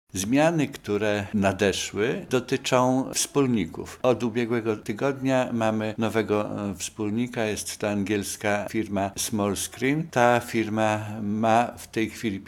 Zmiany, które nadeszły, dotyczą wspólników. Od ubiegłego tygodnia mamy nowego wspólnika, jest to angielska firma Smallscreen. Ta firma ma w tej chwili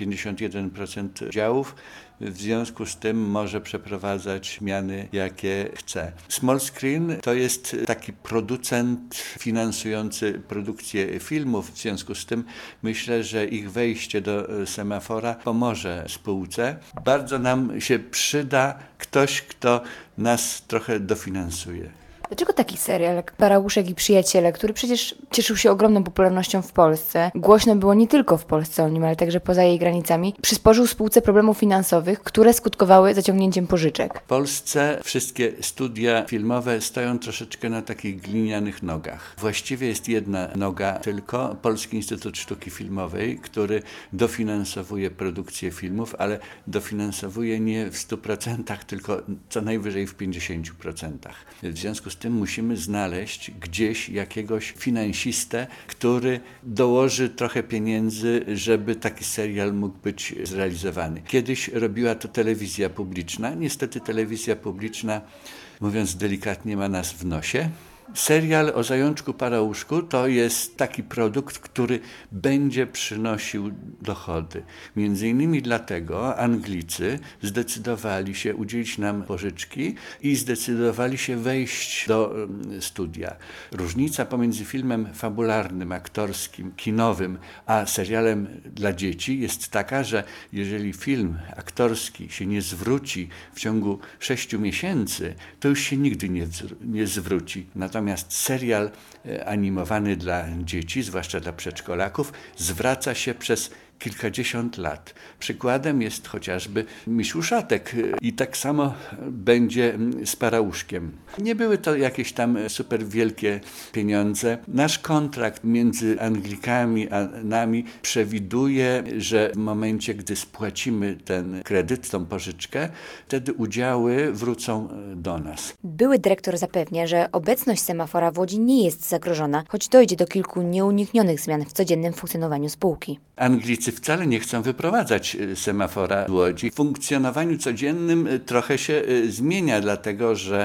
51% udziałów. W związku z tym może przeprowadzać zmiany, jakie chce. Smallscreen to jest taki producent finansujący produkcję filmów. W związku z tym myślę, że ich wejście do Semafora pomoże spółce. Bardzo nam się przyda ktoś, kto nas trochę dofinansuje. Dlaczego taki serial jak Parałuszek i Przyjaciele, który przecież cieszył się ogromną popularnością w Polsce, głośno było nie tylko w Polsce o nim, ale także poza jej granicami, przysporzył spółce problemów finansowych, które skutkowały zaciągnięciem pożyczek? W Polsce wszystkie studia filmowe stoją troszeczkę na takich glinianych nogach. Właściwie jest jedna noga tylko, Polski Instytut Sztuki Filmowej, który dofinansowuje produkcję filmów, ale dofinansowuje nie w 100%, tylko co najwyżej w 50%. W związku z tym musimy znaleźć gdzieś jakiegoś finansistę, który dołoży trochę pieniędzy, żeby taki serial mógł być zrealizowany. Kiedyś robiła to telewizja publiczna. Niestety telewizja publiczna, mówiąc delikatnie, ma nas w nosie. Serial o Zajączku Parałuszku to jest taki produkt, który będzie przynosił dochody. Między innymi dlatego Anglicy zdecydowali się udzielić nam pożyczki i zdecydowali się wejść do studia. Różnica pomiędzy filmem fabularnym, aktorskim, kinowym, a serialem dla dzieci jest taka, że jeżeli film aktorski się nie zwróci w ciągu 6 miesięcy, to już się nigdy nie zwróci. Natomiast serial animowany dla dzieci, zwłaszcza dla przedszkolaków, zwraca się przez kilkadziesiąt lat. Przykładem jest chociażby Misiu Szatek i tak samo będzie z Parałuszkiem. Nie były to jakieś tam super wielkie pieniądze. Nasz kontrakt między Anglikami a nami przewiduje, że w momencie, gdy spłacimy ten kredyt, tą pożyczkę, wtedy udziały wrócą do nas. Były dyrektor zapewnia, że obecność Semafora w Łodzi nie jest zagrożona, choć dojdzie do kilku nieuniknionych zmian w codziennym funkcjonowaniu spółki. Anglicy wcale nie chcą wyprowadzać Semafora z Łodzi. W funkcjonowaniu codziennym trochę się zmienia, dlatego że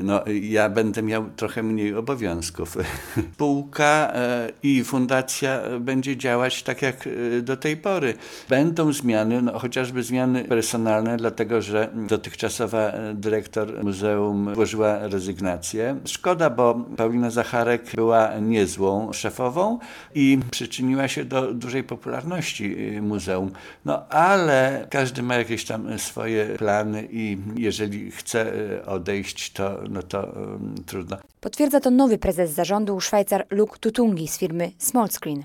ja będę miał trochę mniej obowiązków. Spółka i fundacja będzie działać tak jak do tej pory. Będą zmiany, chociażby zmiany personalne, dlatego że dotychczasowa dyrektor muzeum złożyła rezygnację. Szkoda, bo Paulina Zacharek była niezłą szefową i przyczyniła się do dużej popularności muzeum. Ale każdy ma jakieś tam swoje plany i jeżeli chce odejść, to trudno. Potwierdza to nowy prezes zarządu, Szwajcar Luc Tutungi z firmy Smallscreen.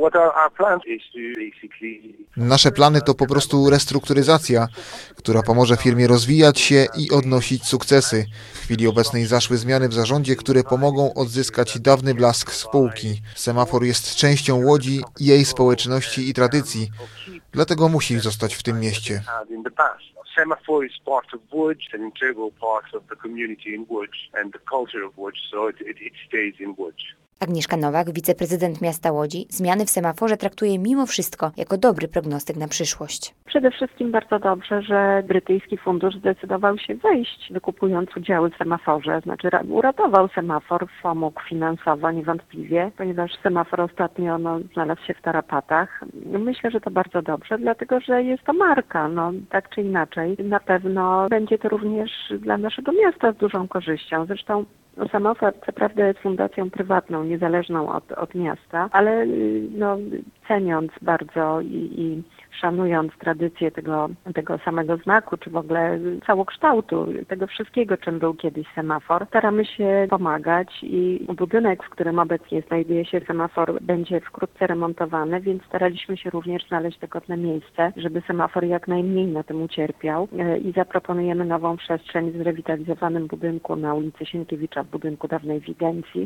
Nasze plany to po prostu restrukturyzacja, która pomoże firmie rozwijać się i odnosić sukcesy. W chwili obecnej zaszły zmiany w zarządzie, które pomogą odzyskać dawny blask spółki. Semafor jest częścią Łodzi, jej społeczności i tradycji, dlatego musi zostać w tym mieście. Semafor is part of Łódź, an integral part of the community in Łódź and the culture of Łódź, so it stays in Łódź. Agnieszka Nowak, wiceprezydent miasta Łodzi, zmiany w semaforze traktuje mimo wszystko jako dobry prognostyk na przyszłość. Przede wszystkim bardzo dobrze, że brytyjski fundusz zdecydował się wejść, wykupując udziały w semaforze. Znaczy uratował semafor, pomógł finansowo niewątpliwie, ponieważ semafor ostatnio znalazł się w tarapatach. Myślę, że to bardzo dobrze, dlatego że jest to marka, tak czy inaczej. Na pewno będzie to również dla naszego miasta z dużą korzyścią. Zresztą Semafor co prawda jest fundacją prywatną, niezależną od miasta, ale ceniąc bardzo i szanując tradycję tego samego znaku, czy w ogóle całokształtu tego wszystkiego, czym był kiedyś semafor, staramy się pomagać i budynek, w którym obecnie znajduje się semafor, będzie wkrótce remontowany, więc staraliśmy się również znaleźć dogodne miejsce, żeby semafor jak najmniej na tym ucierpiał i zaproponujemy nową przestrzeń w zrewitalizowanym budynku na ulicy Sienkiewicza, w budynku dawnej Wigencji,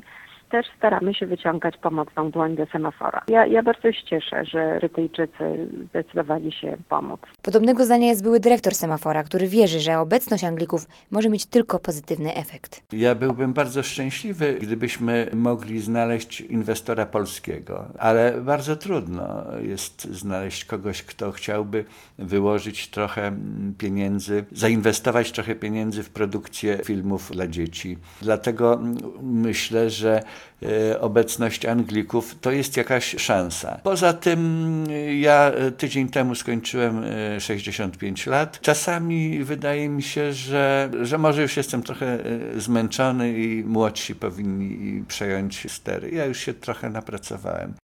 też staramy się wyciągać pomocną dłoń do semafora. Ja bardzo się cieszę, że Brytyjczycy zdecydowali się pomóc. Podobnego zdania jest były dyrektor semafora, który wierzy, że obecność Anglików może mieć tylko pozytywny efekt. Ja byłbym bardzo szczęśliwy, gdybyśmy mogli znaleźć inwestora polskiego, ale bardzo trudno jest znaleźć kogoś, kto chciałby wyłożyć trochę pieniędzy, zainwestować trochę pieniędzy w produkcję filmów dla dzieci. Dlatego myślę, że obecność Anglików to jest jakaś szansa. Poza tym ja tydzień temu skończyłem 65 lat. Czasami wydaje mi się, że może już jestem trochę zmęczony i młodsi powinni przejąć stery. Ja już się trochę napracowałem.